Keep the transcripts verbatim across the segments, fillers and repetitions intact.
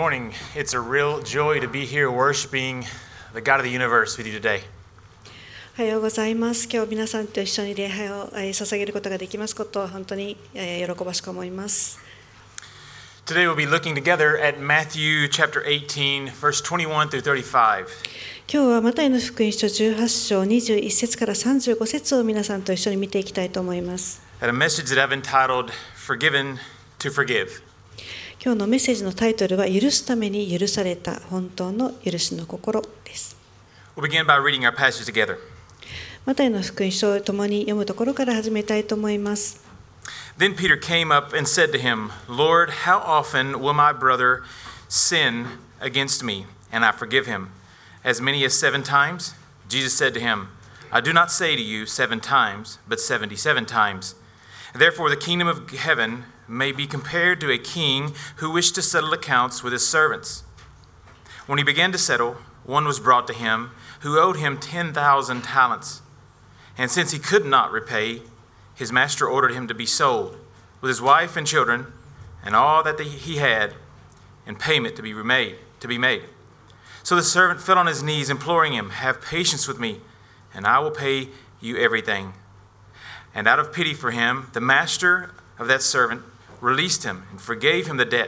morning. It's a real joy to be here worshiping the God of the universe with you today. おはようございます。今日皆さんと一緒に礼拝を捧げることができますことを本当に喜ばしく思います。 Today we'll be looking together at Matthew chapter eighteen, verse twenty-one through thirty-five. 今日はマタイの福音書じゅうはち章にじゅういち節からさんじゅうご節を皆さんと一緒に見ていきたいと思います。 At a message that I've entitled Forgiven to Forgive. 今日のメッセージのタイトルは許すために許された本当の許しの心です。 We'll begin by reading our passage together. マタイの福音書を共に読むところから始めたいと思います。 Then Peter came up and said to him, Lord, how often will my brother sin against me, and I forgive him? As many as seven times? Jesus said to him, I do not say to you seven times, but seventy-seven times. Therefore the kingdom of heaven may be compared to a king who wished to settle accounts with his servants. When he began to settle, one was brought to him who owed him ten thousand talents. And since he could not repay, his master ordered him to be sold, with his wife and children, and all that he had, and payment to be remade, to be made. So the servant fell on his knees, imploring him, Have patience with me, and I will pay you everything. And out of pity for him, the master of that servant released him and forgave him the debt.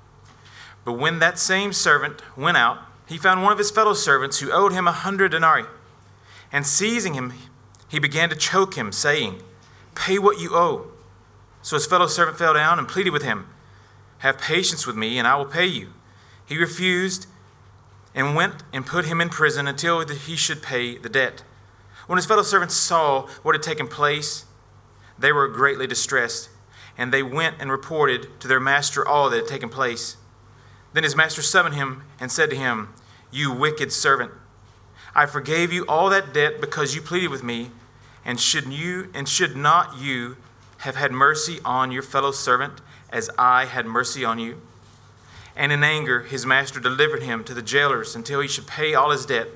But when that same servant went out, he found one of his fellow servants who owed him a hundred denarii. And seizing him, he began to choke him, saying, Pay what you owe. So his fellow servant fell down and pleaded with him, Have patience with me, and I will pay you. He refused and went and put him in prison until he should pay the debt. When his fellow servants saw what had taken place, they were greatly distressed, and they went and reported to their master all that had taken place. Then his master summoned him and said to him, You wicked servant, I forgave you all that debt because you pleaded with me, and should you and should not you have had mercy on your fellow servant as I had mercy on you? And in anger his master delivered him to the jailers until he should pay all his debt.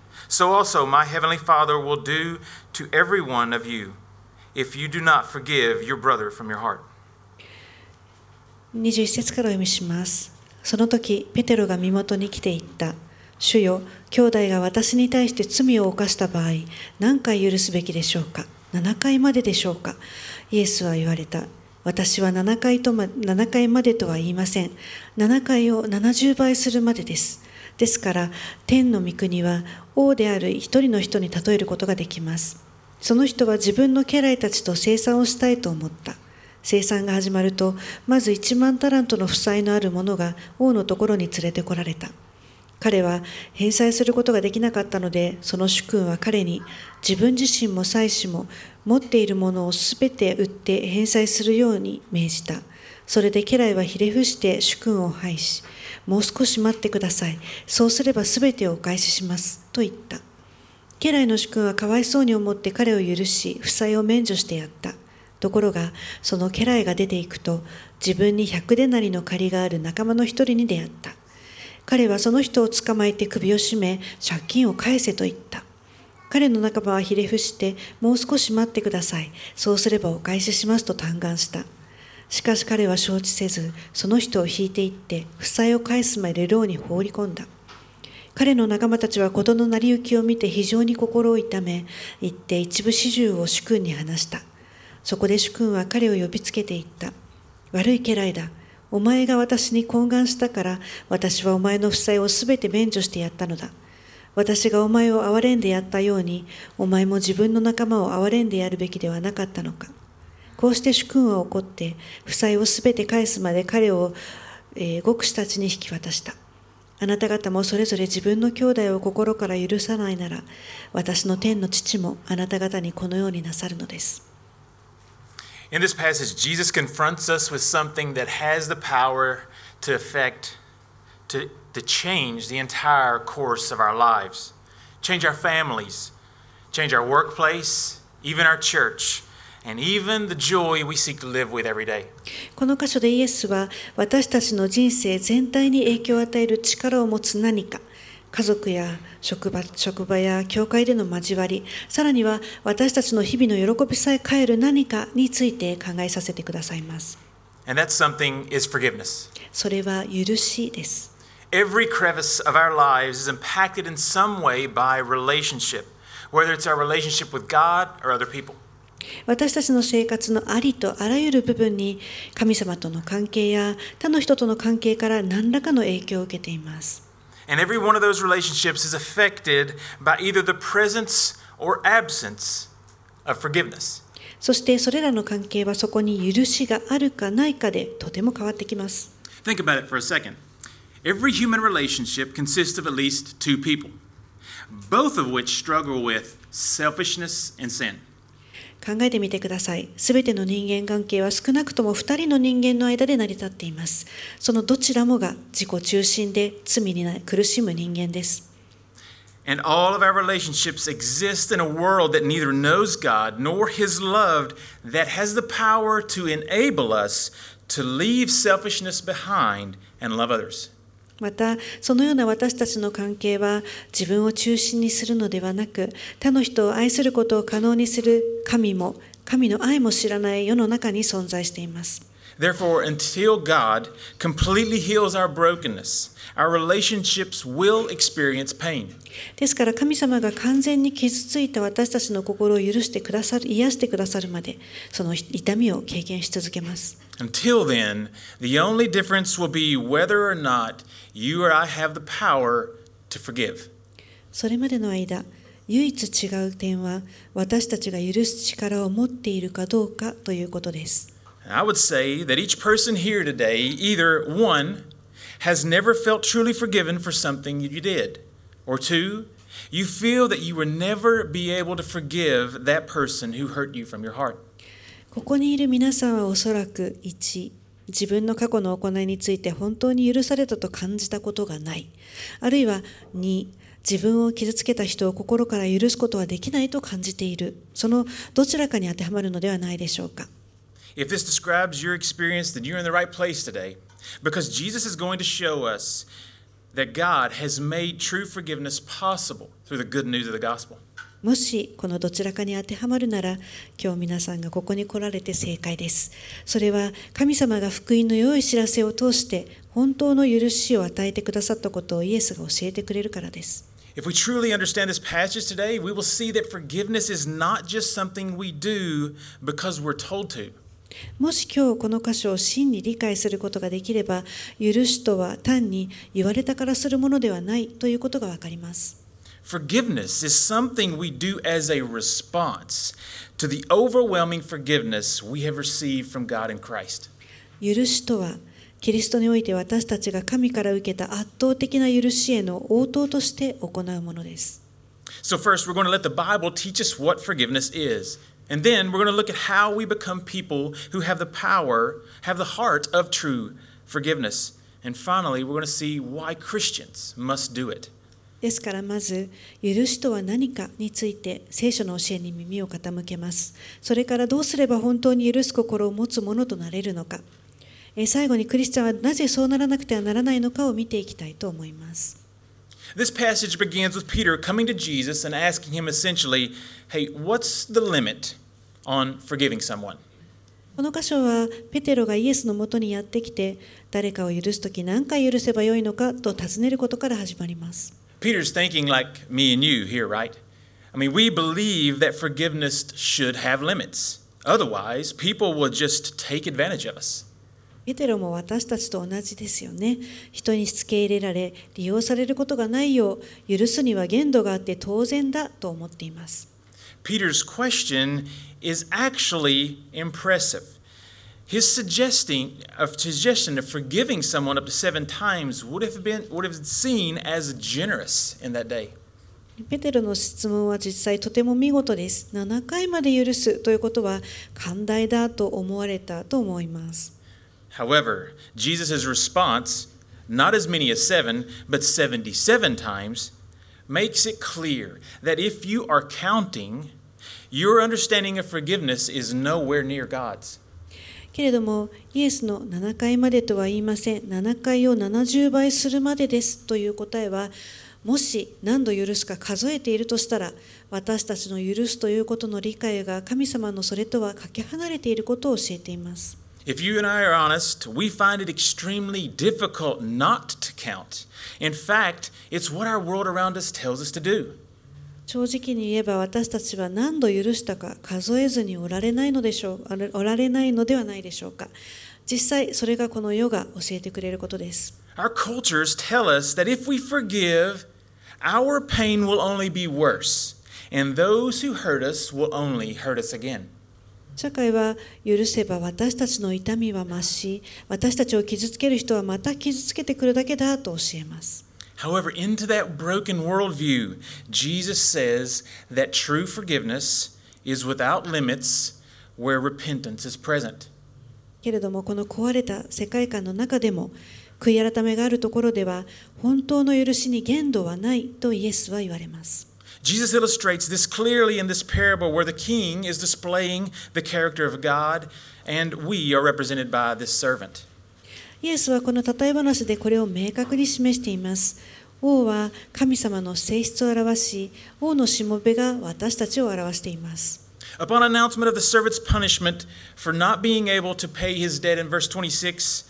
So also my heavenly Father will do to every one of you, if you do not forgive your brother from your heart. にじゅういち節からお読みします。その時ペテロが身元に来て言った。主よ、兄弟が私に対して罪を犯した場合、何回許すべきでしょうか。ななかいまででしょうか。イエスは言われた。私はななかいと、ま、ななかいまでとは言いません。ななかいをななじゅうばいするまでです。ですから、天の御国は王である一人の人に例えることができます。その人は自分の家来たちと清算をしたいと思った。清算が始まると、まず一万タラントの負債のある者が王のところに連れてこられた。彼は返済することができなかったので、その主君は彼に自分自身も妻子も持っているものをすべて売って返済するように命じた。それで家来はひれ伏して主君を拝し、もう少し待ってください。そうすればすべてをお返しします。と言った。家来の主君はかわいそうに思って彼を許し、負債を免除してやった。ところが、その家来が出ていくと、自分に百デナリの借りがある仲間の一人に出会った。彼はその人を捕まえて首を絞め、借金を返せと言った。彼の仲間はひれ伏して、もう少し待ってください。そうすればお返ししますと嘆願した。しかし彼は承知せず、その人を引いていって、負債を返すまで牢に放り込んだ。彼の仲間たちは事の成り行きを見て非常に心を痛め、行って一部始終を主君に話した。そこで主君は彼を呼びつけて言った。悪い家来だ。お前が私に懇願したから、私はお前の負債をすべて免除してやったのだ。私がお前を憐れんでやったように、お前も自分の仲間を憐れんでやるべきではなかったのか。こうして主君は怒って、負債をすべて返すまで彼を、えー、獄士たちに引き渡した。あなた方もそれぞれ自分の兄弟を心から許さないなら、私の天の父もあなた方にこのようになさるのです。 In this passage, Jesus confronts us with something that has the power to affect, to, to change the entire course of our lives, change our families, change our workplace, even our church, and even the joy we seek to live with every day. この箇所でイエスは私たちの人生全体に影響を与える力を持つ何か、家族や職場、職場や教会での交わり、さらには私たちの日々の喜びさえ変える何かについて考えさせてくださいます。 And that something is forgiveness. それは許しです。 Every crevice of our lives is impacted in some way by relationship, whether it's our relationship with God or other people. 私たちの生活のありとあらゆる部分に神様との関係や他の人との関係から何らかの影響を受けています。 And every one of those relationships is affected by either the presence or absence of forgiveness. そしてそれらの関係はそこに許しがあるかないかでとても変わってきます。 Think about it for a second. Every human relationship consists of at least two people, both of which struggle with selfishness and sin. 考えてみてください。すべての人間関係は少なくとも二人の人間の間で成り立っています。そのどちらもが自己中心で罪に苦しむ人間です。 And all of our relationships exist in a world that neither knows God nor His love, that has the power to enable us to leave selfishness behind and love others. また、そのような私たちの関係は自分を中心にするのではなく、他の人を愛することを可能にする神も、神の愛も知らない世の中に存在しています。 Therefore, until God completely heals our brokenness, our relationships will experience pain. ですから神様が完全に傷ついた私たちの心を許してくださる、癒してくださるまで、その痛みを経験し続けます。 Until then, the only difference will be whether or not you or I have the power to forgive. それまでの間、唯一違う点は私たちが許す力を持っているかどうかということです。 I would say that each person here today, either one, has never felt truly forgiven for something you did, or two, you feel that you will never be able to forgive that person who hurt you from your heart. ここにいる皆さんはおそらくいち、自分の過去の行いについて本当に許されたと感じたことがない。あるいはに、自分を傷つけた人を心から許すことはできないと感じている。そのどちらかに当てはまるのではないでしょうか。 If this describes your experience, then you're in the right place today, because Jesus is going to show us that God has made true forgiveness possible through the good news of the gospel. もしこのどちらかに当てはまるなら、今日皆さんがここに来られて正解です。それは神様が福音の良い知らせを通して本当の許しを与えてくださったことをイエスが教えてくれるからです。 If we truly understand this passage today, we will see that forgiveness is not just something we do because we're told to. もし今日この箇所を真に理解することができれば、許しとは単に言われたからするものではないということがわかります。 Forgiveness is something we do as a response to the overwhelming forgiveness we have received from God in Christ. 許しとは、キリストにおいて私たちが神から受けた圧倒的な許しへの応答として行うものです。 So first, we're going to let the Bible teach us what forgiveness is. And then we're going to look at how we become people who have the power, have the heart of true forgiveness. And finally, we're going to see why Christians must do it. ですからまず、許しとは何かについて聖書の教えに耳を傾けます。それからどうすれば本当に許す心を持つものとなれるのか。最後にクリスチャンはなぜそうならなくてはならないのかを見ていきたいと思います。 This passage begins with Peter coming to Jesus and asking him essentially, hey, what's the limit on forgiving someone? この箇所はペテロがイエスのもとにやってきて、誰かを許すとき何回許せばよいのかと尋ねることから始まります。 Peter's thinking like me and you here, right? I mean, we believe that forgiveness should have limits. Otherwise, people will just take advantage of us. ペテロも私たちと同じですよね。人に付け入れられ、利用されることがないよう、許すには限度があって当然だと思っています。 Peter's question is actually impressive. His suggesting of suggestion of forgiving someone up to seven times would have been would have been seen as generous in that day. ペテロの質問は実際とても見事です。ななかいまで許すということは寛大だと思われたと思います。 However, Jesus' response, not as many as seven, but seventy-seven times, makes it clear that if you are counting, your understanding of forgiveness is nowhere near God's. けれども、イエスのななかいまでとは言いません。ななかいをななじゅうばいするまでですという答えは、もし何度許すか数えているとしたら、私たちの許すということの理解が神様のそれとはかけ離れていることを教えています。 If you and I are honest, we find it extremely difficult not to count. In fact, it's what our world around us tells us to do. 正直に言えば私たちは何度許したか数えずにおられないのでしょう、おられないのではないでしょうか。実際それがこの世が教えてくれることです。 Our cultures tell us that if we forgive, our pain will only be worse, and those who hurt us will only hurt us again. 社会は許せば私たちの痛みは増し、私たちを傷つける人はまた傷つけてくるだけだと教えます。 However, into that broken worldview, Jesus says that true forgiveness is without limits where repentance is present. けれどもこの壊れた世界観の中でも悔い改めがあるところでは本当の許しに限度はないとイエスは言われます。 Jesus illustrates this clearly in this parable where the king is displaying the character of God and we are represented by this servant. イエスはこの例え話でこれを明確に示しています。王は神様の性質を表し、王のしもべが私たちを表しています。 Upon announcement of the servant's punishment for not being able to pay his debt in verse twenty-six,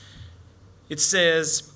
it says,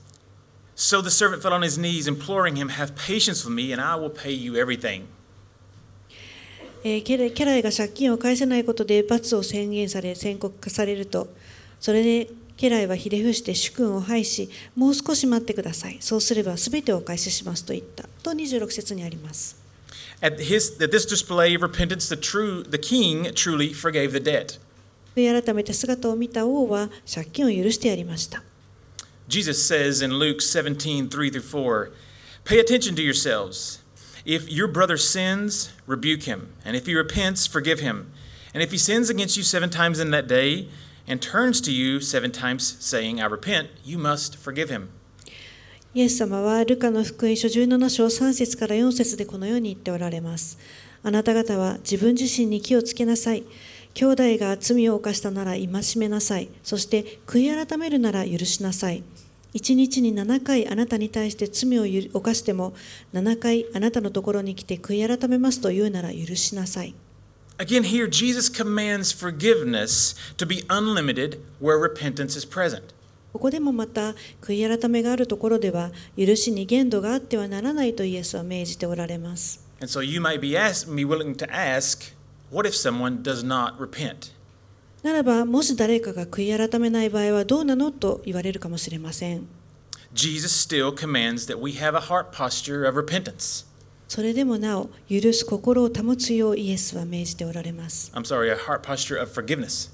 So the servant fell on his knees, imploring him, Have patience with me, and I will pay you everything. えー、家来家来が借金を返せないことで罰を宣言され宣告されると、それで家来はひれ伏して主君を拝し、もう少し待ってください。そうすればすべてをお返ししますと言ったとにじゅうろく節にあります。 At his at this display of repentance, the true the king truly forgave the debt. 悔い改めて姿を見た王は借金を許してやりました。 Jesus says in Luke seventeen, three through four, Pay attention to yourselves. If your brother sins, rebuke him. And if he repents, forgive him. And if he sins against you seven times in that day, and turns to you seven times, saying, I repent, you must forgive him. イエス様はルカの福音書じゅうなな章さん節からよん節でこのように言っておられます。あなた方は自分自身に気をつけなさい。兄弟が罪を犯したなら戒めなさい。そして悔い改めるなら許しなさい。一日になな回あなたに対して罪を犯してもなな回あなたのところに来て悔い改めますと言うなら許しなさい。 Again, here, Jesus commands forgiveness to be unlimited where repentance is present. ここでもまた悔い改めがあるところでは許しに限度があってはならないとイエスは命じておられます。 And so you might be, ask, be willing to ask, what if someone does not repent? ならば、もし誰かが悔い改めない場合はどうなのと言われるかもしれません。 Jesus still commands that we have a heart posture of repentance. それでもなお、許す心を保つようイエスは命じておられます。 I'm sorry, a heart posture of forgiveness.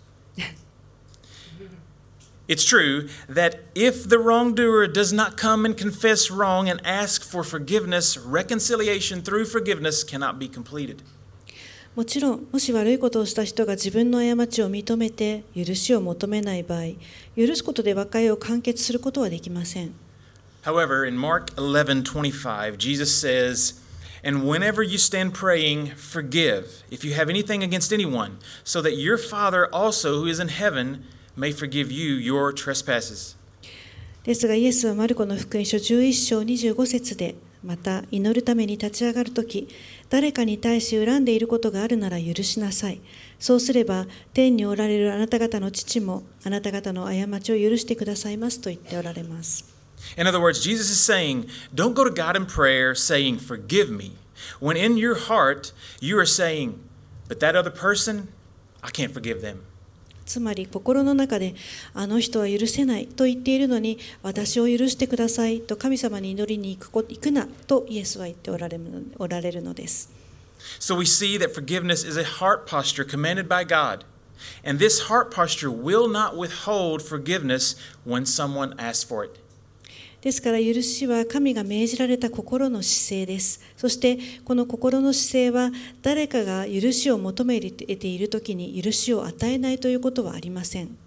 It's true that if the wrongdoer does not come and confess wrong and ask for forgiveness, reconciliation through forgiveness cannot be completed. もちろん、もし悪いことをした人が自分の過ちを認めて許しを求めない場合、許すことで和解を完結することはできません。 However, in Mark eleven twenty-five, Jesus says, And whenever you stand praying, forgive if you have anything against anyone, so that your Father also who is in heaven may forgive you your trespasses. ですがイエスはマルコの福音書じゅういっ章にじゅうご節で、また祈るために立ち上がるとき、誰かに対し恨んでいることがあるなら許しなさい。そうすれば天におられるあなた方の父もあなた方の過ちを許してくださいますと言っておられます。 In other words, Jesus is saying, don't go to God in prayer saying, forgive me, when in your heart you are saying, but that other person, I can't forgive them. つまり心の中であの人は許せないと言っているのに私を許してくださいと神様に祈りに行く行くなとイエスは言っておられるおられるのです。 So we see that forgiveness is a heart posture commanded by God. And this heart posture will not withhold forgiveness when someone asks for it. ですから許しは神が命じられた心の姿勢です。そしてこの心の姿勢は誰かが許しを求めているときに許しを与えないということはありません。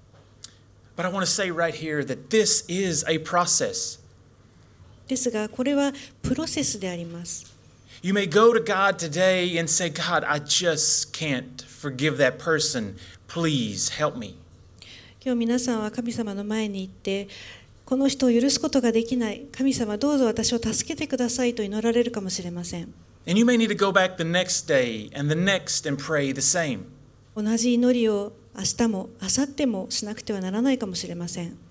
But I want to say right here that this is a process. ですがこれはプロセスであります。 You may go to God today and say, God, I just can't forgive that person. Please help me. 今日皆さんは神様の前に行ってこの人を許すことができない。神様どうぞ私を助けてくださいと祈られるかもしれません。 And you may need to go back the next day and the next and pray the same. 同じ祈りを明日も明後日もしなくてはならないかもしれません。 The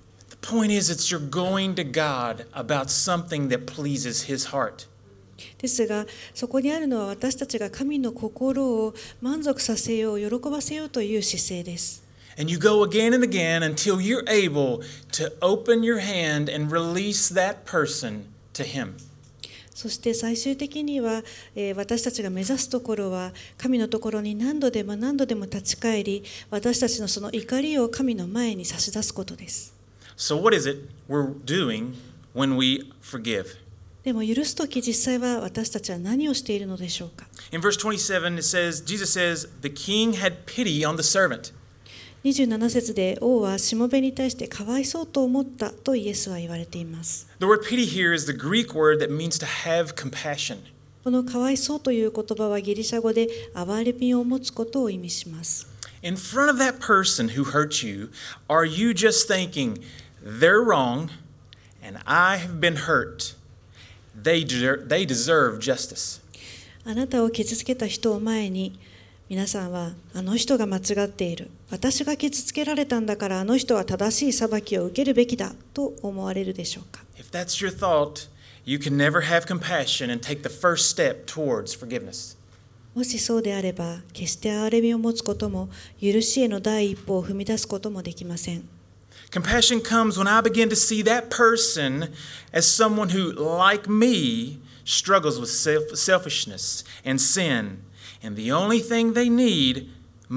point is, it's you're going to God about something that pleases His heart. ですが、そこにあるのは私たちが神の心を満足させよう、喜ばせようという姿勢です。 And you go again and again until you're able to open your hand and release that person to Him. そして最終的には、えー、私たちが目指すところは神のところに何度でも何度でも立ち返り、私たちのその怒りを神の前に差し出すことです。 So what is it we're doing when we forgive? でも許すとき実際は私たちは何をしているのでしょうか。 In verse twenty-seven, it says, Jesus says, the king had pity on the servant. にじゅうなな節で王はしもべに対してかわいそうと思ったとイエスは言われています。 The word pity here is the Greek word that means to have compassion. このかわいそうという言葉はギリシャ語で憐れみを持つことを意味します。 In front of that person who hurt you, are you just thinking, they're wrong and I have been hurt? They deserve, they deserve justice. あなたを傷つけた人を前に、皆さんはあの人が間違っている。私が傷つけられたんだからあの人は正しい裁きを受けるべきだと思われるでしょうか。 If that's your thought, you can never have compassion and take the first step towards forgiveness. もしそうであれば、決して憐れみを持つことも、許しへの第一歩を踏み出すこともできません。 Compassion comes when I begin to see that person as someone who, like me, struggles with self- selfishness and sin. And the only thing they need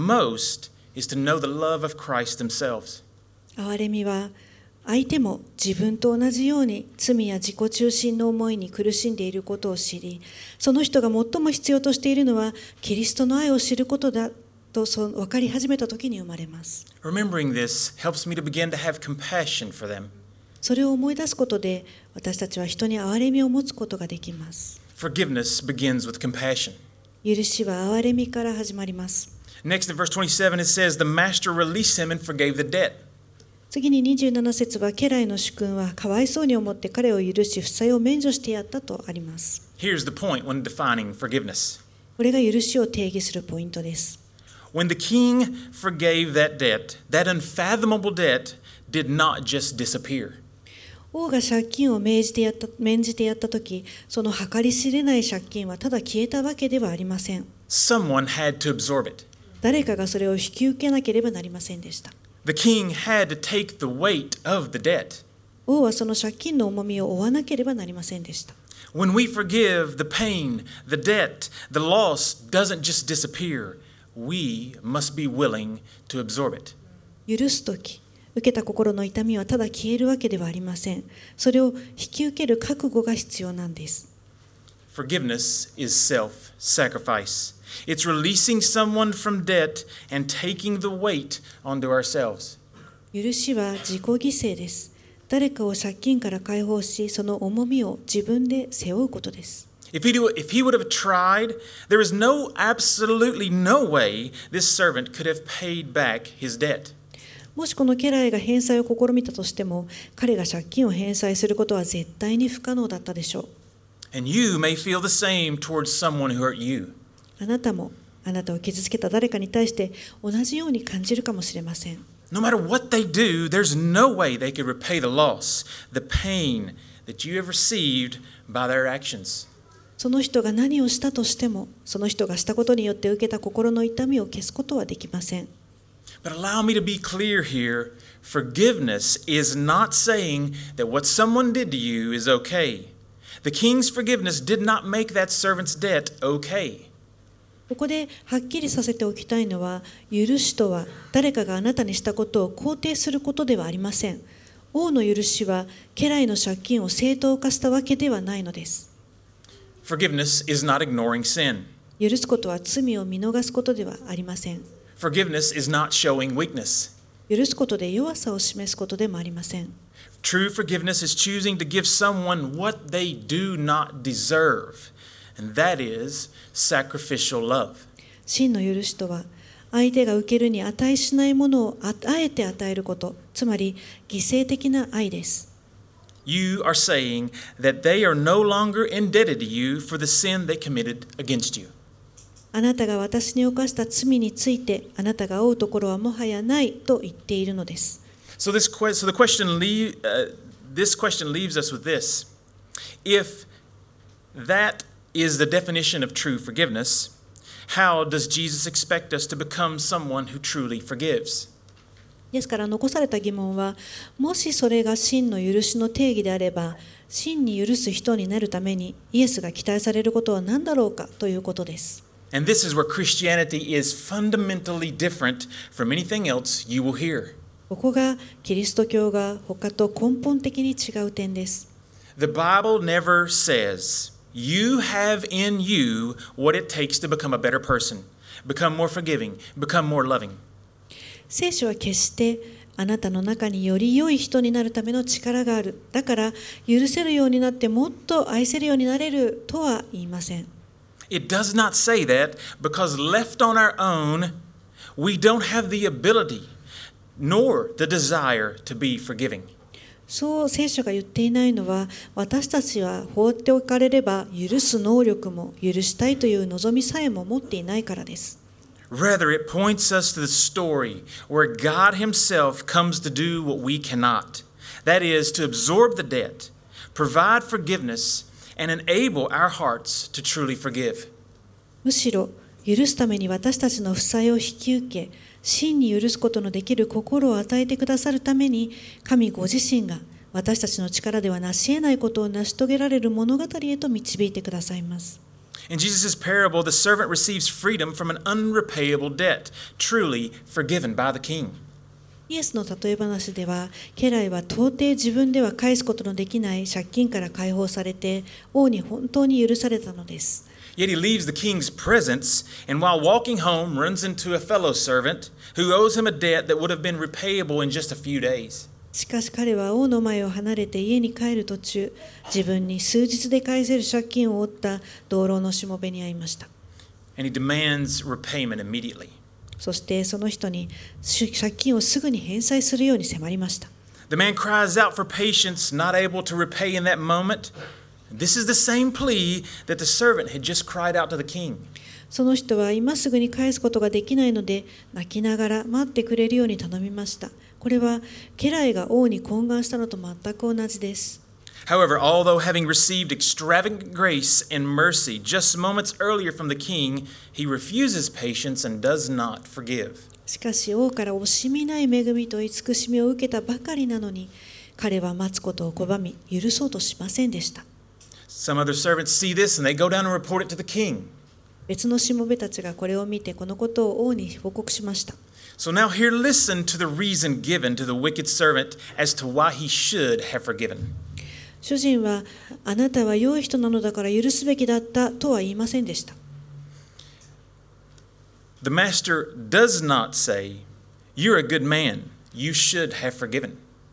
most is to know the love of Christ themselves. 憐れみは、相手も自分と同じように罪や自己中心の思いに苦しんでいることを知り、その人が最も必要としているのは、キリストの愛を知ることだとそう分かり始めたときに生まれます。 Remembering this helps me to begin to have compassion for them. それを思い出すことで、私たちは人に憐れみを持つことができます。 Forgiveness begins with compassion. 許しは憐れみから始まります。 Next in verse twenty-seven, it says, the master released him and forgave the debt. 次ににじゅうなな節は、家来の主君はかわいそうに思って彼を許し、負債を免除してやったとあります。 Here's the point when defining forgiveness. これが許しを定義するポイントです。 When the king forgave that debt, that unfathomable debt did not just disappear. 王が借金を命じてやった免じてやったとき、その計り知れない借金はただ消えたわけではありません。 Someone had to absorb it. 誰かがそれを引き受けなければなりませんでした。 The king had to take the weight of the debt. 王はその借金の重みを負わなければなりませんでした。 When we forgive, the pain, the debt, the loss doesn't just disappear. We must be willing to absorb it. 許すとき、受けた心の痛みはただ消えるわけではありません。それを引き受ける覚悟が必要なんです。 Forgiveness is self-sacrifice. It's releasing someone from debt and taking the weight onto ourselves. 許しは自己犠牲です。誰かを借金から解放し、その重みを自分で背負うことです。 If he, do, if he would have tried, there is no, absolutely no way this servant could have paid back his debt. もしこの家来が返済を試みたとしても、彼が借金を返済することは絶対に不可能だったでしょう。 And you may feel the same towards someone who hurt you. あなたもあなたを傷つけた誰かに対して同じように感じるかもしれません。 No matter what they do, there's no way they could repay the loss, the pain that you have received by their actions. その人が何をしたとしても、その人がしたことによって受けた心の痛みを消すことはできません。 But allow me to be clear here. Forgiveness is not saying that what someone did to you is okay. The king's forgiveness did not make that servant's debt okay. ここではっきりさせておきたいのは、許しとは誰かがあなたにしたことを肯定することではありません。王の許しは家来の借金を正当化したわけではないのです。 Forgiveness is not ignoring sin. 許すことは罪を見逃すことではありません。 Forgiveness is not showing weakness. 許すことで弱さを示すことでもありません。 True forgiveness is choosing to give someone what they do not deserve, and that is sacrificial love. 真の許しとは、相手が受けるに値しないものをあえて与えること、つまり犠牲的な愛です。 You are saying that they are no longer indebted to you for the sin they committed against you. あなたが私に犯した罪について、あなたが負うところはもはやないと言っているのです。 So this que- so the question leave, uh, this question leaves us with this. If that is the definition of true forgiveness, how does Jesus expect us to become someone who truly forgives? ですから残された疑問は、もしそれが真の許しの定義であれば、真に許す人になるためにイエスが期待されることは何だろうかということです。 And this is where Christianity is fundamentally different from anything else you will hear. ここがキリスト教が他と根本的に違う点です。 The Bible never says, you have in you what it takes to become a better person, become more forgiving, become more loving. 聖書は決してあなたの中により良い人になるための力がある。だから許せるようになってもっと愛せるようになれるとは言いません。 It does not say that because left on our own, we don't have the ability nor the desire to be forgiving. そう聖書が言っていないのは、私たちは放っておかれれば許す能力も許したいという望みさえも持っていないからです。 Rather, it points us to the story where God Himself comes to do what we cannot. That is, to absorb the debt, provide forgiveness, and enable our hearts to truly forgive. むしろ許すために私たちの負債を引き受け、真に許すことのできる心を与えてくださるために、神ご自身が私たちの力では成し得ないことを成し遂げられる物語へと導いてくださいます。 In Jesus' parable, the servant receives freedom from an unrepayable debt, truly forgiven by the king. イエスの例え話では、家来は到底自分では返すことのできない借金から解放されて、王に本当に許されたのです。 Yet he leaves the king's presence, and while walking home, runs into a fellow servant who owes him a debt that would have been repayable in just a few days. しかし彼は王の前を離れて家に帰る途中、自分に数日で返せる借金を負った同僚のしもべに会いました。 And he demands repayment immediately. そしてその人に借金をすぐに返済するように迫りました。 The man cries out for patience, not able to repay in that moment. This is the same plea that the servant had just cried out to the king. その人は今すぐに返すことができないので、泣きながら待ってくれるように頼みました。これは家来が王に懇願したのと全く同じです。 However, although having received extravagant grace and mercy just moments earlier from the king, he refuses patience and does not forgive. しかし王から惜しみない恵みと慈しみを受けたばかりなのに、彼は待つことを拒み、許そうとしませんでした。 Some other servants see this and they go down and report it to the king. 別のしもべたちがこれを見てこのことを王に報告しました。 So now here listen to the reason given to the wicked servant as to why he should have forgiven. 主人はあなたは良い人なのだから許すべきだったとは言いませんでした。 The master does not say, "You're a good man. You should have forgiven."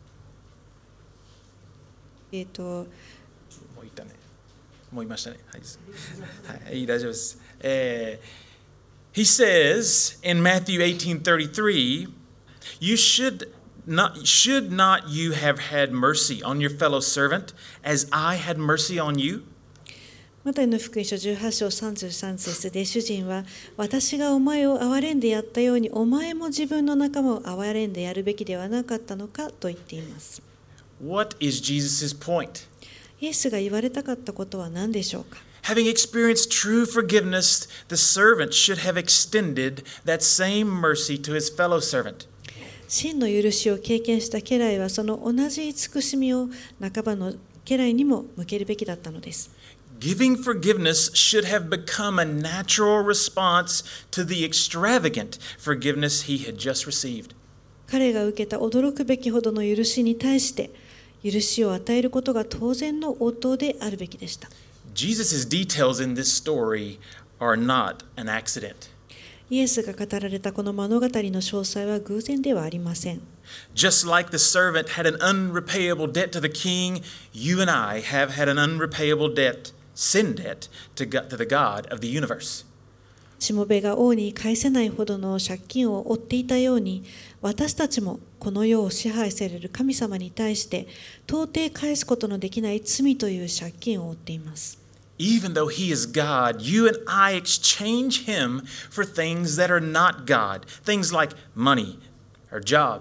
えっと、 もう言ったね。もう言いましたね。はい、はい、大丈夫です。えー He says in Matthew eighteen thirty-three, "You should not should not you have had mercy on your fellow servant as I had mercy on you?" マタイの福音書じゅうはち章さんじゅうさん節で主人は、私がお前を憐れんでやったようにお前も自分の仲間を憐れんでやるべきではなかったのかと言っています。 What is Jesus' point? イエスが言われたかったことは何でしょうか。 Having experienced true forgiveness, the servant should have extended that same mercy to his fellow servant. 真の許しを経験した家来はその同じ慈しみを仲間の家来にも向けるべきだったのです。 Giving forgiveness should have become a natural response to the extravagant forgiveness he had just received. 彼が受けた驚くべきほどの許しに対して許しを与えることが当然の応答であるべきでした。 Jesus' details in this story are not an accident. イエスが語られたこの物語の詳細は偶然ではありません。 Just like the servant had an unrepayable debt to the king, you and I have had an unrepayable debt, sin debt, to God, to the God of the universe. しもべが王に返せないほどの借金を負っていたように、私たちもこの世を支配される神様に対して到底返すことのできない罪という借金を負っています。 Even though he is God, you and I exchange him for things that are not God. Things like money, or jobs,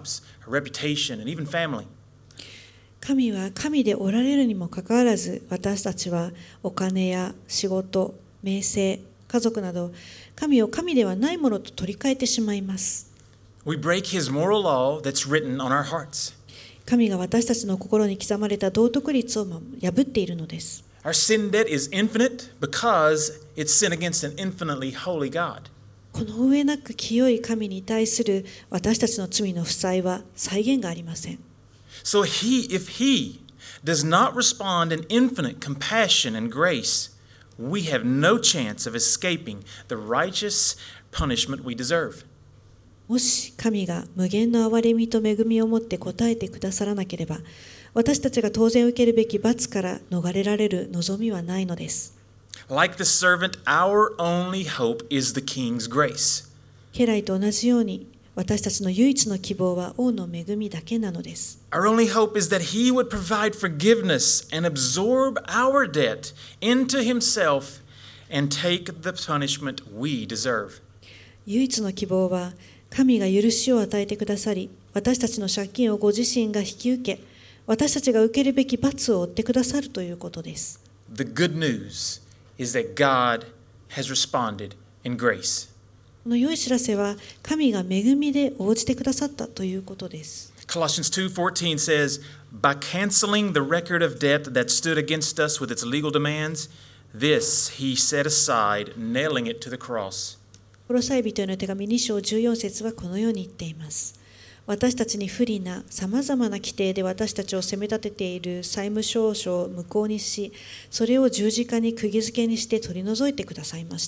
a reputation, and even family. 神は神でおられるにもかかわらず、私たちはお金や仕事、名声、家族など、神を神ではないものと取り替えてしまいます。 We break his moral law that's written on our hearts. 神が私たちの心に刻まれた道徳律を破っているのです。 Our sin debt is infinite because it's sin against an infinitely holy God. この上なく清い神に対する私たちの罪の負債は際限がありません。 So he, if he does not respond in infinite compassion and grace, we have no chance of escaping the righteous punishment we deserve. もし神が無限の憐れみと恵みをもって答えてくださらなければ、私たちが当然受けるべき罰から逃れられる望みはないのです。 Like the servant, our only hope is the king's grace. 家来と同じように、私たちの唯一の希望は王の恵みだけなのです。 Our only hope is that he would provide forgiveness and absorb our debt into himself and take the punishment we deserve. 唯一の希望は、神が許しを与えてくださり、私たちの借金をご自身が引き受け、私たちが受けるべき罰を負ってくださるということです。 The good news is that God has responded in grace. この良い知らせは、神が恵みで応じてくださったということです。 Colossians two fourteen says, "By canceling the record of debt that stood against us with its legal demands, this he set aside, nailing it to the cross." コロサイ人への手紙に章じゅうよん節はこのように言っています。私たちに不利なさまざまな規定で私たちを責め立てている債務証書を無効にし、それを十字架に釘付けにして取り除いてくださいました。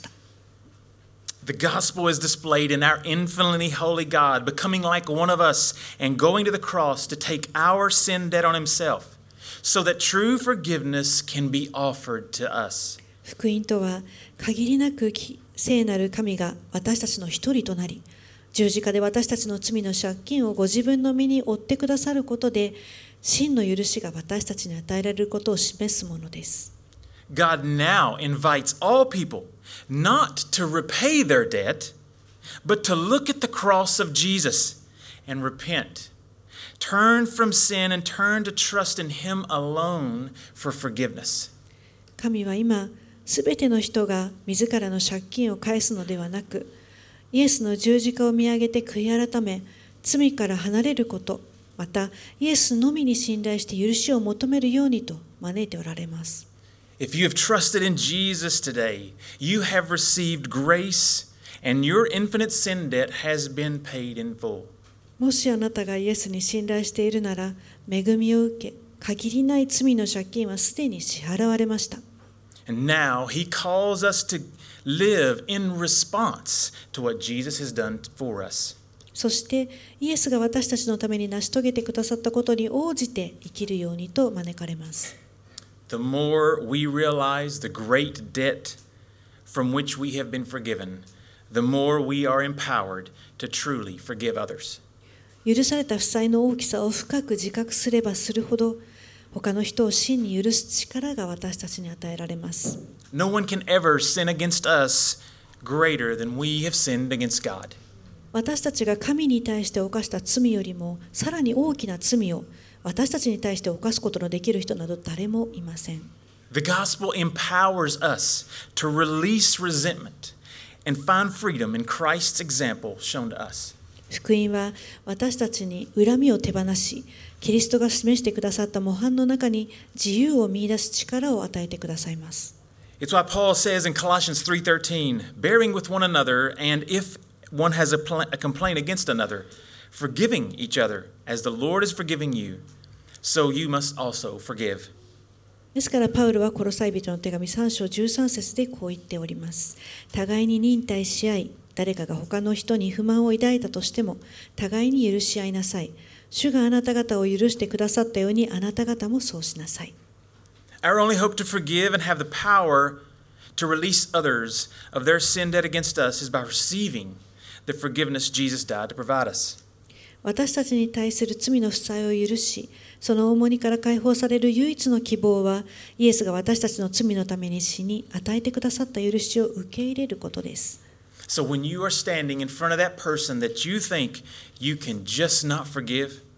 The gospel is displayed in our infinitely holy God becoming like one of us and going to the cross to take our sin debt on himself so that true forgiveness can be offered to us. 福音とは、限りなく聖なる神が私たちの一人となり、十字架で私たちの罪の借金をご自分の身に負ってくださることで、真の許しが私たちに与えられることを示すものです。 God now invites all people not to repay their debt, but to look at the cross of Jesus and repent. Turn from sin and turn to trust in Him alone for forgiveness. 神は今、すべての人が自らの借金を返すのではなく、イエスの十字架を見上げて悔い改め、罪から離れること、またイエスのみに信頼して許しを求めるようにと招いておられます。 If you have trusted in Jesus today, you have received grace and your infinite sin debt has been paid in full. もしあなたがイエスに信頼しているなら、恵みを受け、限りない罪の借金はすでに支払われました。 And now He calls us to live in response to what Jesus has done for us. そしてイエスが私たちのために成し遂げてくださったことに応じて生きるようにと招かれます。 The more we realize the great debt from which we have been forgiven, the more we are empowered to truly forgive others. 許された負債の大きさを深く自覚すればするほど、他の人を真に許す力が私たちに与えられます。 No one can ever sin against us greater than we have sinned against God. 私たちが神に対して犯した罪よりもさらに大きな罪を私たちに対して犯すことのできる人など誰もいません。 The gospel empowers us to release resentment and find freedom in Christ's example shown to us. 福音は私たちに恨みを手放し、キリストが示してくださった模範の中に自由を見出す力を与えてくださいます。 It's why Paul says in Colossians three thirteen, bearing with one another, and if one has a, pl- a complaint against another, forgiving each other, as the Lord is forgiving you, so you must also forgive. ですからパウロはコロサイ人の手紙さん章じゅうさん節でこう言っております。互いに忍耐し合い、誰かが他の人に不満を抱いたとしても、互いに許し合いなさい。主があなた方を許してくださったように、あなた方もそうしなさい。 Our only hope to forgive and have the power to release others of their sin debt against us is by receiving the forgiveness Jesus died to provide us. 私たちに対する罪の負債を許し、その重荷から解放される唯一の希望は、イエスが私たちの罪のために死に、与えてくださった許しを受け入れることです。 So when you are standing in front of that person that you think you can just not forgive,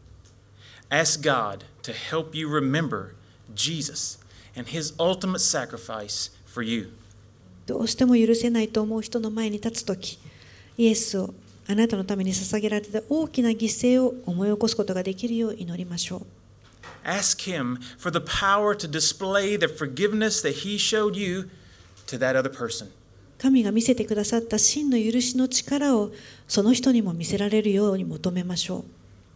Ask God to help you remember Jesus and his ultimate sacrifice for you. どうしても許せないと思う人の前に立つとき、イエスをあなたのために捧げられた大きな犠牲を思い起こすことができるよう祈りましょう。 Ask him for the power to display the forgiveness that he showed you to that other person. 神が見せてくださった真の許しの力をその人にも見せられるように求めましょう。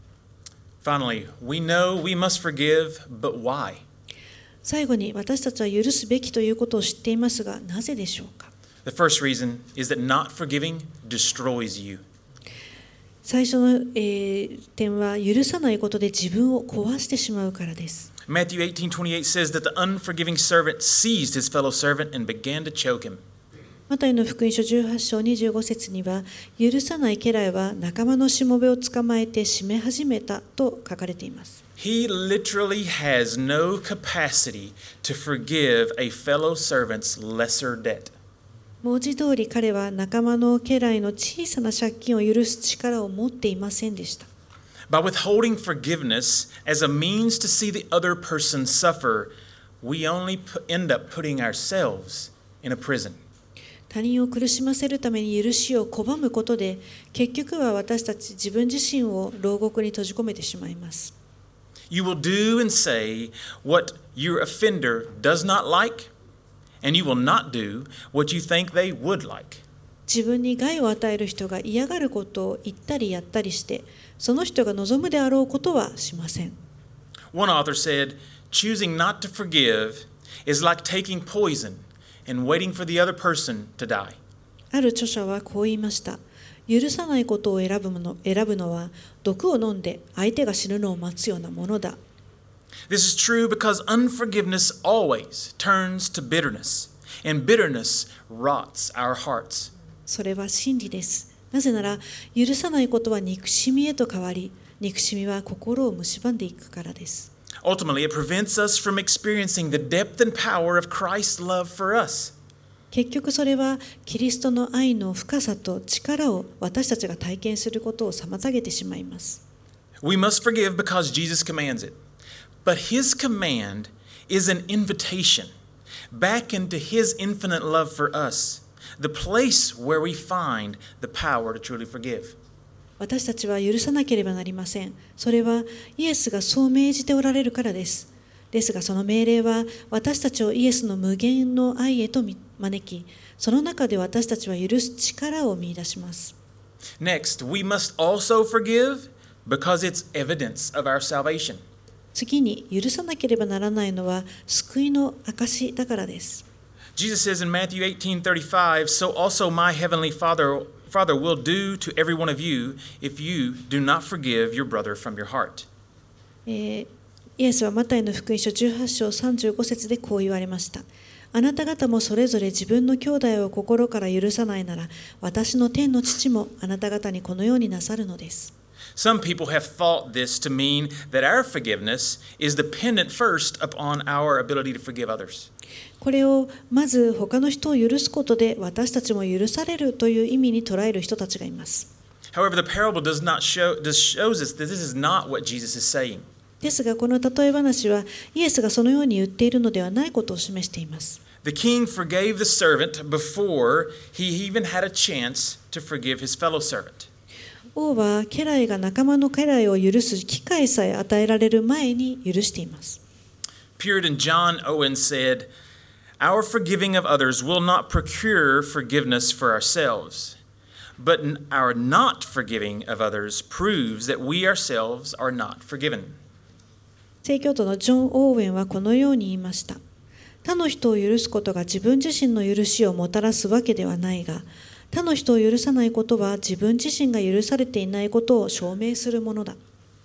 Finally, we know we must forgive, but why? 最後に私たちは許すべきということを知っていますが、なぜでしょうか。 The first reason is that not forgiving destroys you. 最初の、えー、点は許さないことで自分を壊してしまうからです。 Matthew eighteen twenty-eight says that the unforgiving servant seized his fellow servant and began to choke him. マタイの福音書じゅうはち章にじゅうご節には、許さない家来は仲間のしもべを捕まえて締め始めたと書かれています。 He literally has no capacity to forgive a fellow servant's lesser debt. 文字通り彼は仲間の家来の小さな借金を許す力を持っていませんでした。 By withholding forgiveness as a means to see the other person suffer, we only end up putting ourselves in a prison. 他人を苦しませるために許しを拒むことで、結局は私たち自分自身を牢獄に閉じ込めてしまいます。 You will do and say what your offender does not like, and you will not do what you think they would like. 自分に害を与える人が嫌がることを言ったりやったりして、その人が望むであろうことはしません。 One author said, choosing not to forgive is like taking poison and waiting for the other person to die. ある著者はこう言いました。許さないことを選ぶの、選ぶのは毒を飲んで相手が死ぬのを待つようなものだ。 This is true because unforgiveness always turns to bitterness, and bitterness rots our hearts. それは真理です。なぜなら、許さないことは憎しみへと変わり、憎しみは心を蝕んでいくからです。 Ultimately, it prevents us from experiencing the depth and power of Christ's love for us. 結局それはキリストの愛の深さと力を私たちが体験することを妨げてしまいます。 We must forgive because Jesus commands it. But his command is an invitation back into his infinite love for us, the place where we find the power to truly forgive. 私たちは許さなければなりません。それはイエスがそう命じておられるからです。ですがその命令は私たちをイエスの無限の愛へと招き、その中で私たちは許す力を見出します。 Next, we must also forgive because it's evidence of our salvation. 次に許さなければならないのは救いの証だからです。 Jesus says in Matthew eighteen thirty-five, so also my heavenly Father, Father will do to every one of you if you do not forgive your brother from your heart. えーイエスはマタイの福音書じゅうはち章さんじゅうご節でこう言われました。あなた方もそれぞれ自分の兄弟を心から許さないなら、私の天の父もあなた方にこのようになさるのです。 Some people have thought this to mean that our forgiveness is dependent first upon our ability to forgive others. これをまず他の人を許すことで私たちも許されるという意味に捉える人たちがいます。 However, the parable does not show, this shows us that this is not what Jesus is saying. ですがこの例え話はイエスがそのように言っているのではないことを示しています。 The king forgave the servant before he even had a chance to forgive his fellow servant. 王は家来が仲間の家来を許す機会さえ与えられる前に許しています。 Puritan John Owen said, Our forgiving of others will not procure forgiveness for ourselves, but our not forgiving of others proves that we ourselves are not forgiven. 聖教徒のジョン・オーウェンはこのように言いました。他の人を許すことが自分自身の許しをもたらすわけではないが、他の人を許さないことは自分自身が許されていないことを証明するものだ。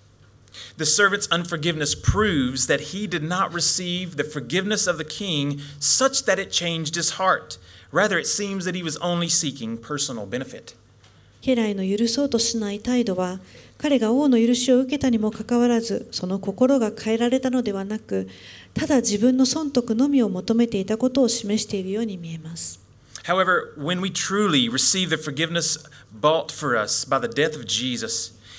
The servant's unforgiveness proves that he did not receive the forgiveness of the king such that it changed his heart. Rather, it seems that he was only seeking personal benefit. 家来の許そうとしない態度は、彼が王の許しを受けたにもかかわらず、その心が変えられたのではなく、ただ自分の損得のみを求めていたことを示しているように見えます。 However, when we truly receive the forgiveness bought for us by the death of Jesus,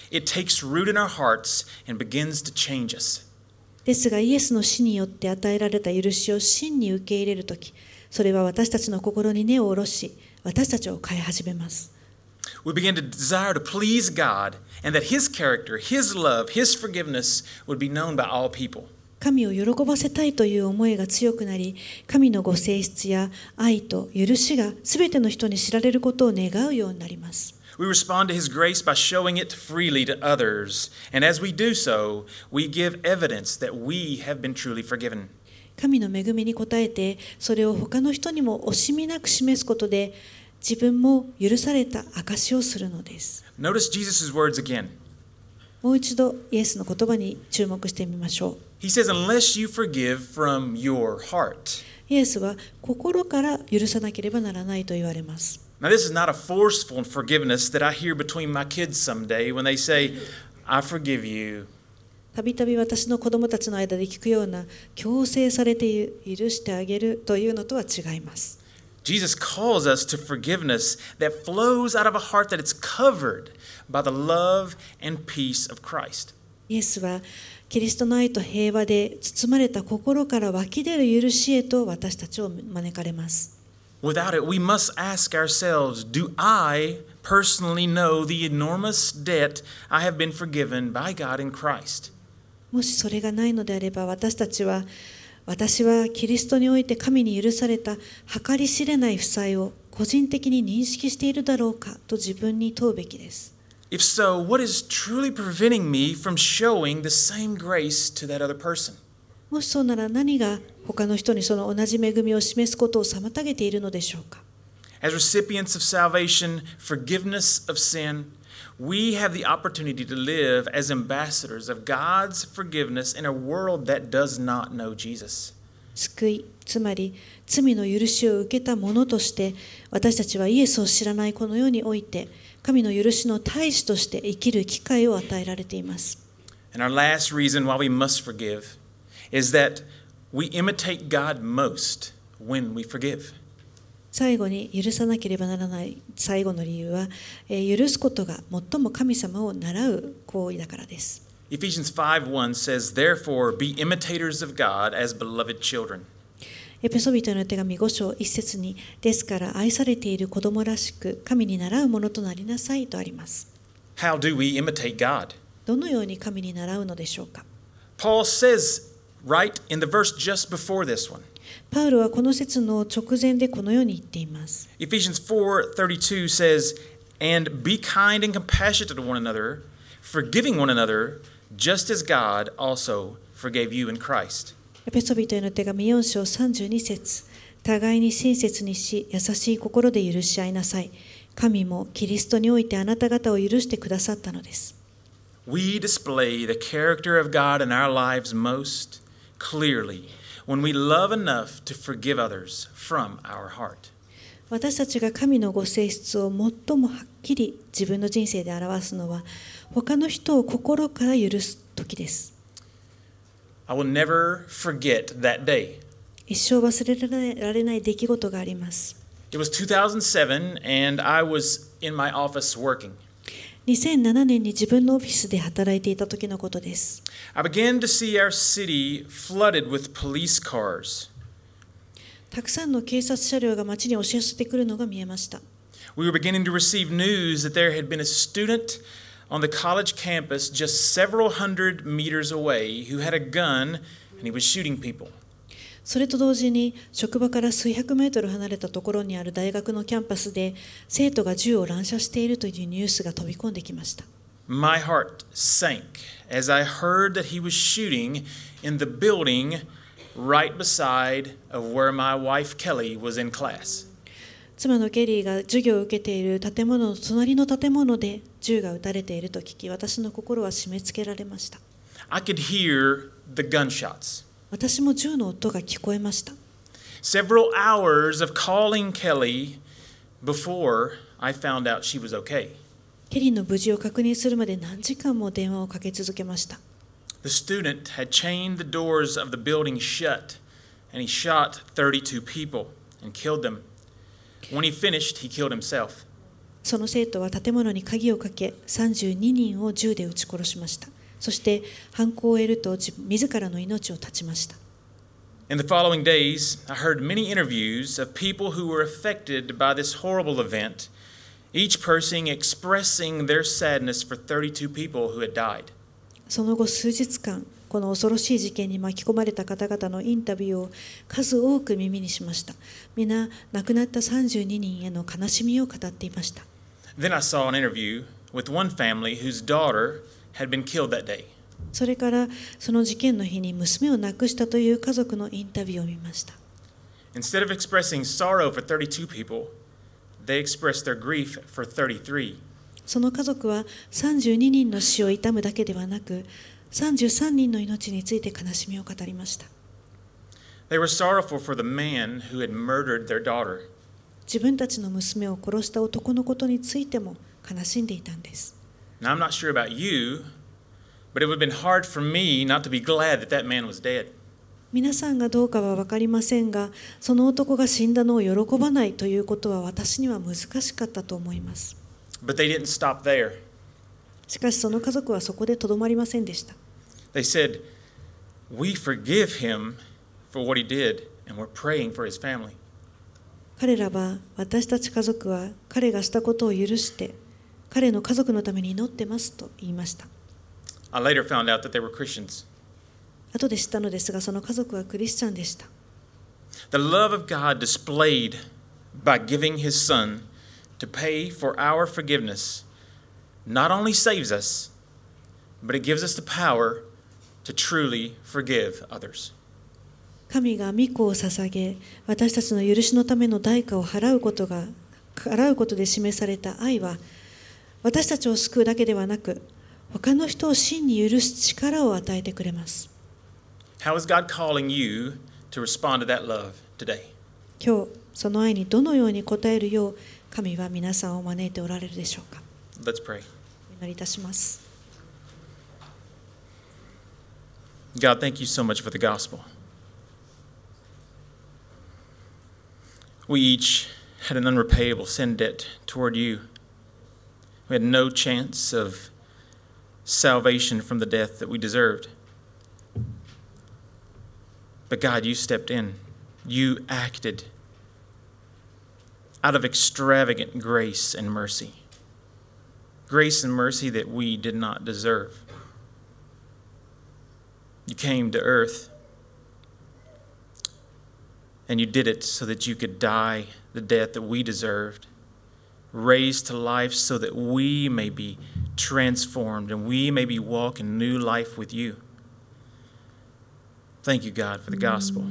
it takes root in our hearts and begins to change us. ですがイエスの死によって与えられた許しを真に受け入れるとき、それは私たちの心に根を下ろし、私たちを変え始めます。 We begin to desire to please God and that His character, His love, His forgiveness would be known by all people. 神を喜ばせたいという思いが強くなり、神のご性質や愛と許しがすべての人に知られることを願うようになります。 We respond to His grace by showing it freely to others, and as we do so, we give evidence that we have been truly forgiven. 神の恵みに応えて、それを他の人にも惜しみなく示すことで、自分も許された証をするのです。 Notice Jesus' words again. もう一度イエスの言葉に注目してみましょう。 He says, unless you forgive from your heart. イエスは心から許さなければならないと言われます。 Now, this is not a forceful forgiveness that I hear between my kids someday when they say, I forgive you. たびたび私の子供たちの間で聞くような強制されて許してあげるというのとは違います。 Jesus calls us to forgiveness that flows out of a heart that is covered by the love and peace of Christ. イエスはキリストの愛と平和で包まれた心から湧き出る許しへと私たちを招かれます。 Without it, we must ask ourselves, do I personally know the enormous debt I have been forgiven by God in Christ? もしそれがないのであれば、私たちは私はキリストにおいて神に許された計り知れない負債を個人的に認識しているだろうかと自分に問うべきです。 If so, what is truly preventing me from showing the same grace to that other person? もしそうなら何が他の人にその同じ恵みを示すことを妨げているのでしょうか。 As recipients of salvation, forgiveness of sin, we have the opportunity to live as ambassadors of God's forgiveness in a world that does not know Jesus. 救い、つまり罪の許しを受けた者として私たちはイエスを知らないこの世において神の許しの大使として生きる機会を与えられています。 And our last reason why we must forgive is that we imitate God most when we forgive. 最後に許さなければならない最後の理由は、えー、許すことが最も神様を習う行為だからです。 Ephesians five one says, Therefore, be imitators of God as beloved children. エペソビトへの手紙ご章一節に、ですから愛されている子供らしく神に習うものとなりなさいとあります。 How do we imitate God? どのように神に習うのでしょうか。 Paul says right in the verse just before this one. パウロはこの節の直前でこのように言っています。 Ephesians four thirty-two says, And be kind and compassionate to one another, forgiving one another, just as God also forgave you in Christ. エペソビトへの手紙よん章さんじゅうに節、互いに親切にし、優しい心で許し合いなさい。神もキリストにおいてあなた方を許してくださったのです。 We display the character of God in our lives most clearly when we love enough to forgive others from our heart. 私たちが神のご性質を最もはっきり自分の人生で表すのは、他の人を心から許す時です。 I will never forget that day. 一生忘れられない出来事があります。 It was two thousand seven and I was in my office working. にせんななねんに自分のオフィスで働いていた時のことです。 I began to see our city flooded with police cars. たくさんの警察車両が街に押し寄せてくるのが見えました。 We were beginning to receive news that there had been a student on the college campus just several hundred meters away who had a gun and he was shooting people. それと同時に職場から数百メートル離れたところにある大学のキャンパスで生徒が銃を乱射しているというニュースが飛び込んできました。 My heart sank as I heard that he was shooting in the building right beside of where my wife Kelly was in class. 妻のケリーが授業を受けている建物の隣の建物で銃が撃たれていると聞き、私の心は締め付けられました。 I could hear the gunshots. 私も銃の音が聞こえました。 Several hours of calling Kelly before I found out she was okay. ケリーの無事を確認するまで何時間も電話をかけ続けました。 The student had chained the doors of the building shut, and he shot thirty-two people and killed them. When he finished, he killed himself. その生徒は建物に鍵をかけ、さんじゅうににんを銃で撃ち殺しました。そして犯行を終えると自らの命を絶ちました。 In the following days, I heard many interviews of people who were affected by this horrible event, each person expressing their sadness for thirty-two people who had died. その後数日間、この恐ろしい事件に巻き込まれた方々のインタビューを数多く耳にしました。皆、亡くなったさんじゅうににんへの悲しみを語っていました。 Then I saw an interview with one family whose daughter had been killed that day. それからその事件の日に娘を亡くしたという家族のインタビューを見ました。 Instead of expressing sorrow for thirty-two people, they expressed their grief for thirty-three. その家族はさんじゅうににんの死を悼むだけではなく、さんじゅうさんにんの命について悲しみを語りました。 They were sorrowful for the man who had murdered their daughter. 自分たちの娘を殺した男のことについても悲しんでいたんです。 Now, I'm not sure about you, but it would have been hard for me not to be glad that that man was dead. 皆さんがどうかは分かりませんが、その男が死んだのを喜ばないということは私には難しかったと思います。 But they didn't stop there. しかしその家族はそこでとどまりませんでした。 They said, "We forgive him for what he did, and we're praying for his family." 彼らは、私たち家族は彼がしたことを許して彼の家族のために祈ってますと言いました。 I later found out that they were Christians. 後で知ったのですが、その家族はクリスチャンでした。 The love of God displayed by giving his son to pay for our forgiveness not only saves us, but it gives us the power to truly forgive others. 神が御子を捧げ、私たちの許しのための代価を払うことが払うことで示された愛は、私たちを救うだけではなく、他の人を真に許す力を与えてくれます。 How is God calling you to respond to that love today? 今日、その愛にどのように応えるよう、神は皆さんを招いておられるでしょうか。 Let's pray. お祈りいたします。 God, thank you so much for the gospel. We each had an unrepayable sin debt toward you. We had no chance of salvation from the death that we deserved. But God, you stepped in. You acted out of extravagant grace and mercy. Grace and mercy that we did not deserve. You came to earth, and you did it so that you could die the death that we deserved, raised to life so that we may be transformed and we may be walking new life with you. Thank you, God, for the gospel.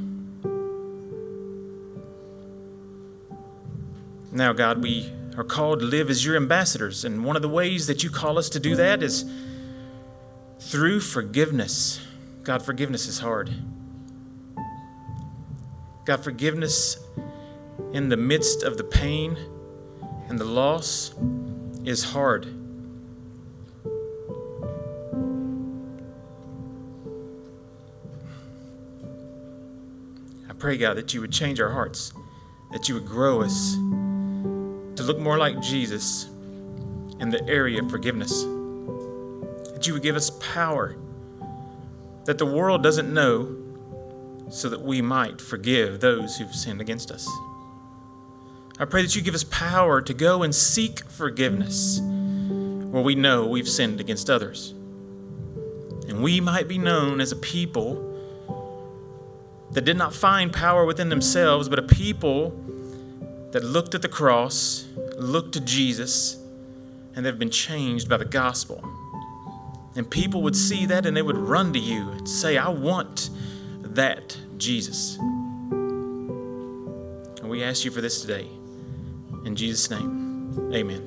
Now, God, we are called to live as your ambassadors, and one of the ways that you call us to do that is through forgiveness. God, forgiveness is hard. God, forgiveness in the midst of the pain and the loss is hard. I pray, God, that you would change our hearts, that you would grow us to look more like Jesus in the area of forgiveness, that you would give us power that the world doesn't know, so that we might forgive those who've sinned against us. I pray that you give us power to go and seek forgiveness where we know we've sinned against others. And we might be known as a people that did not find power within themselves, but a people that looked at the cross, looked to Jesus, and they've been changed by the gospel. And people would see that and they would run to you and say, I want that Jesus. And we ask you for this today. In Jesus' name, amen.